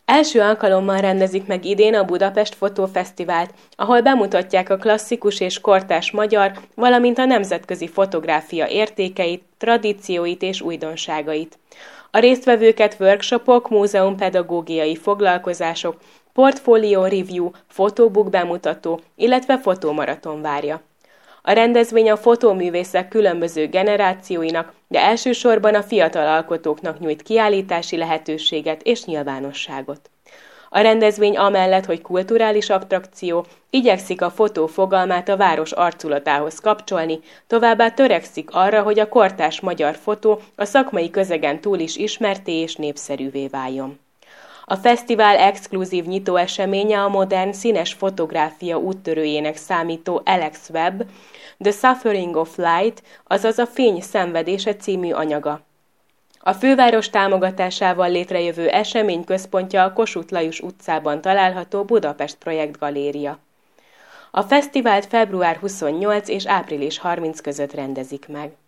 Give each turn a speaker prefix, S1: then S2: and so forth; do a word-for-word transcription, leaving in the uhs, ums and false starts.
S1: Első alkalommal rendezik meg idén a Budapest Fotófesztivált, ahol bemutatják a klasszikus és kortárs magyar, valamint a nemzetközi fotográfia értékeit, tradícióit és újdonságait. A résztvevőket workshopok, múzeumpedagógiai foglalkozások, portfólió review, fotóbook bemutató, illetve fotómaraton várja. A rendezvény a fotóművészek különböző generációinak, de elsősorban a fiatal alkotóknak nyújt kiállítási lehetőséget és nyilvánosságot. A rendezvény amellett, hogy kulturális attrakció, igyekszik a fotó fogalmát a város arculatához kapcsolni, továbbá törekszik arra, hogy a kortárs magyar fotó a szakmai közegen túl is ismertté és népszerűvé váljon. A fesztivál exkluzív nyitóeseménye a modern színes fotográfia úttörőjének számító Alex Webb, The Suffering of Light, azaz a Fény szenvedése című anyaga. A főváros támogatásával létrejövő esemény központja a Kossuth Lajos utcában található Budapest Projekt Galéria. A fesztivált február huszonnyolcadika és április harmincadika között rendezik meg.